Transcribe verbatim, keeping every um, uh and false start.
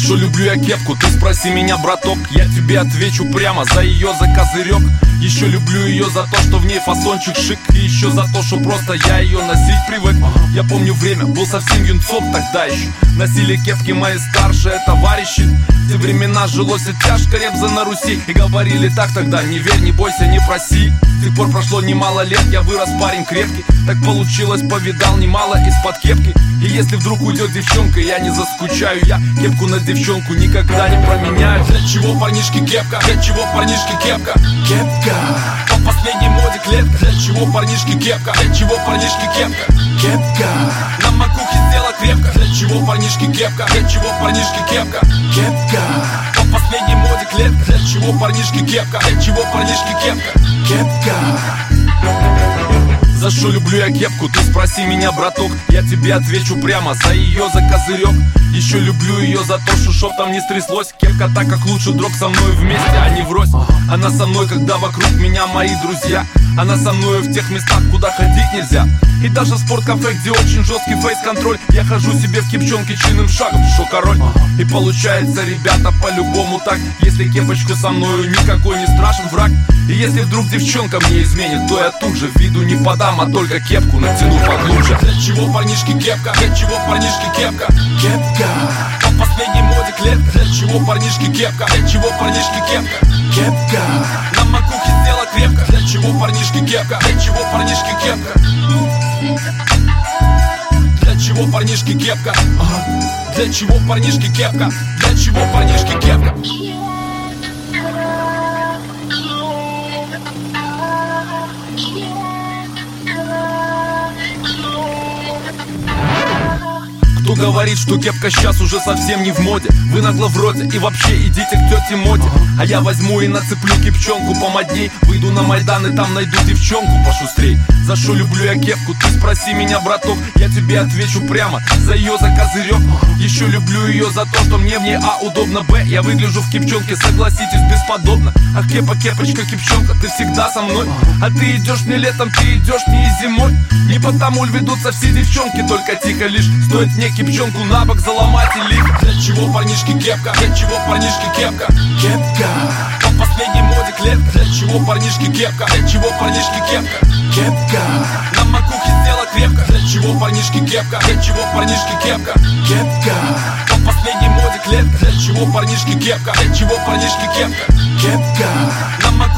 что люблю я кепку, ты спроси меня, браток. Я тебе отвечу прямо, за ее, за козырек. Еще люблю ее за то, что в ней фасончик шик. И еще за то, что просто я ее носить привык. Я помню время, был совсем юнцом тогда еще. Носили кепки мои старшие товарищи. В те времена жилось и тяжко ребза на Руси. И говорили так тогда: не верь, не бойся, не проси. С тех пор прошло немало лет, я вырос парень крепкий. Так получилось, повидал немало из-под кепки. И если вдруг уйдет девчонка, я не заскучаю. Я кепку на девчонку никогда не променяю. Для чего парнишки кепка? Для чего парнишки кепка? Кепка по последней моде клетка. Для чего парнишки кепка? Для чего парнишки кепка? Кепка на макухе сделала крепко. Для чего парнишки кепка? Для чего парнишки кепка? Кепка по последней моде клетка. Для чего парнишки кепка? Для чего парнишки кепка? Кепка. За что люблю я кепку, ты спроси меня, браток. Я тебе отвечу прямо, за ее, за козырек. Еще люблю ее за то, что чтоб там не стряслось. Кепка так, как лучше друг со мной вместе, а не врозь. Она со мной, когда вокруг меня мои друзья. Она со мной в тех местах, куда ходить нельзя. И даже в спорткафе, где очень жесткий фейс-контроль, я хожу себе в кепчонке чинным шагом, шо король. И получается, ребята, по-любому так. Если кепочку со мною, никакой не страшен враг. И если вдруг девчонка мне изменит, то я тут же виду не подам, а только кепку натяну поглубже. Для чего парнишки кепка? Для чего парнишки кепка? Кепка по последней моде клетка. Для чего парнишки кепка? Для чего парнишки кепка? Кепка на макухе сделала крепко. Для чего парнишки кепка? Для чего парнишки кепка? Для чего парнишки кепка? Ага. Для чего парнишки кепка? Для чего парнишки кепка? Кто говорит, что кепка сейчас уже совсем не в моде? Вы нагло вроде и вообще идите к тете Моде. А я возьму и нацеплю кепчонку помодней. Выйду на Майдан и там найду девчонку пошустрей. За что люблю я кепку, ты спроси меня, браток. Я тебе отвечу прямо, за ее, за козырек. Еще люблю ее за то, что мне в ней а удобно б. Я выгляжу в кепчонке, согласитесь, бесподобно. Ах, кепа, кепочка, кепчонка, ты всегда со мной. А ты идешь не летом, ты идешь не и зимой. Не потому ль ведутся все девчонки, только тихо лишь. Стоит мне кепчонку на бок заломать и лихо. Для чего парнишки кепка? Для чего парнишки кепка? Кепка по последней моде клетка. Для чего парнишки кепка? Для чего парнишки кепка? Кепка на макухе сделала крепко. Для чего парнишки кепка? Для чего парнишки кепка? Кепка по последней моде клетка. Для чего парнишки кепка? Для чего парнишки кепка? Кепка на макухе